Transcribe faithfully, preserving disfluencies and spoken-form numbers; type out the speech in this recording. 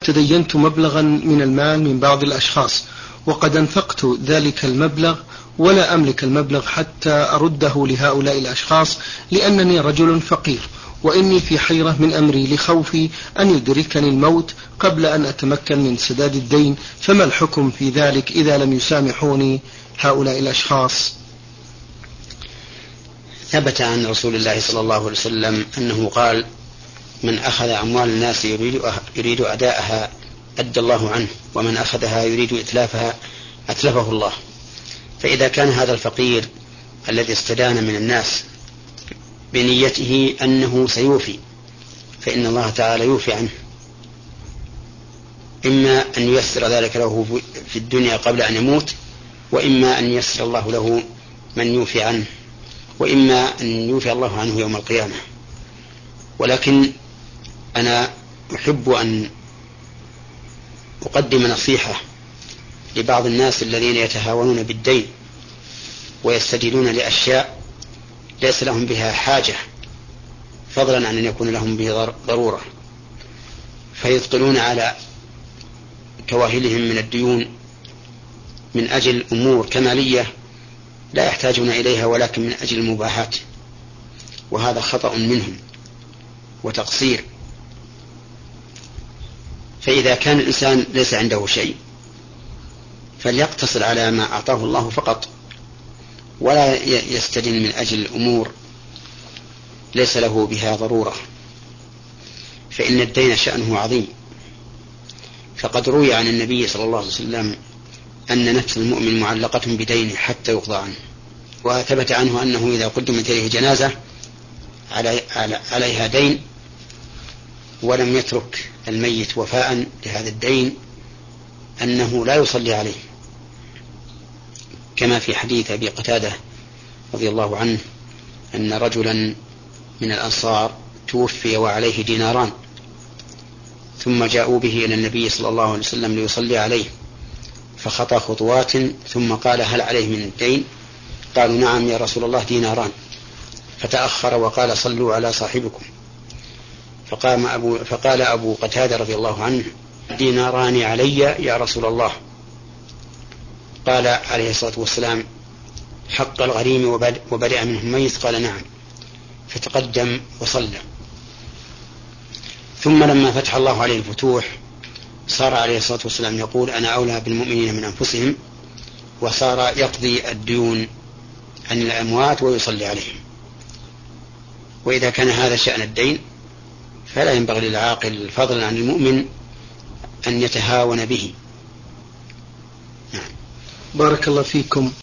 تدينت مبلغا من المال من بعض الأشخاص وقد أنفقت ذلك المبلغ ولا أملك المبلغ حتى أرده لهؤلاء الأشخاص لأنني رجل فقير، وإني في حيرة من أمري لخوفي أن يدركني الموت قبل أن أتمكن من سداد الدين، فما الحكم في ذلك إذا لم يسامحوني هؤلاء الأشخاص؟ ثبت عن رسول الله صلى الله عليه وسلم أنه قال: من أخذ أموال الناس يريد, يريد أداءها أدى الله عنه، ومن أخذها يريد إتلافها أتلفه الله. فإذا كان هذا الفقير الذي استدان من الناس بنيته أنه سيوفي، فإن الله تعالى يوفي عنه، إما أن ييسر ذلك له في الدنيا قبل أن يموت، وإما أن ييسر الله له من يوفي عنه، وإما أن يوفي الله عنه يوم القيامة. ولكن أنا أحب أن أقدم نصيحة لبعض الناس الذين يتهاونون بالدين ويستدينون لأشياء ليس لهم بها حاجة، فضلا عن أن يكون لهم به ضرورة، فيثقلون على كواهلهم من الديون من أجل أمور كمالية لا يحتاجون إليها، ولكن من أجل المباحات، وهذا خطأ منهم وتقصير. فإذا كان الإنسان ليس عنده شيء فليقتصر على ما أعطاه الله فقط، ولا يستدن من أجل أمور ليس له بها ضرورة، فإن الدين شأنه عظيم. فقد روي عن النبي صلى الله عليه وسلم أن نفس المؤمن معلقة بدينه حتى يقضى عنه، وثبت عنه أنه إذا قدمت إليه جنازة عليها دين ولم يترك الميت وفاء لهذا الدين أنه لا يصلي عليه، كما في حديث أبي قتادة رضي الله عنه أن رجلا من الأنصار توفي وعليه ديناران، ثم جاءوا به إلى النبي صلى الله عليه وسلم ليصلي عليه، فخطى خطوات ثم قال: هل عليه من الدين؟ قالوا: نعم يا رسول الله ديناران. فتأخر وقال: صلوا على صاحبكم. فقام أبو فقال أبو قتادة رضي الله عنه: ديناران علي يا رسول الله. قال عليه الصلاة والسلام: حق الغريم وبرئ منه الميت. قال: نعم. فتقدم وصلى. ثم لما فتح الله عليه الفتوح صار عليه الصلاة والسلام يقول: أنا أولى بالمؤمنين من أنفسهم، وصار يقضي الديون عن الأموات ويصلي عليهم. وإذا كان هذا شأن الدين فلا ينبغي للعاقل فضلا عن المؤمن أن يتهاون به. نعم. بارك الله فيكم.